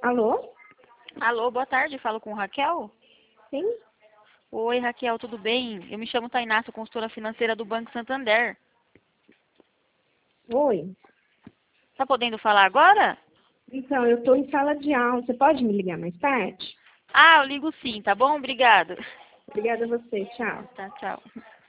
Alô? Alô, boa tarde, falo com Raquel? Sim? Oi, Raquel, tudo bem? Eu me chamo Tainá, sou consultora financeira do Banco Santander. Oi. Tá podendo falar agora? Então, eu estou em sala de aula. Você pode me ligar mais tarde? Ah, eu ligo sim, tá bom? Obrigada. Obrigada a você. Tchau. Tá, tchau.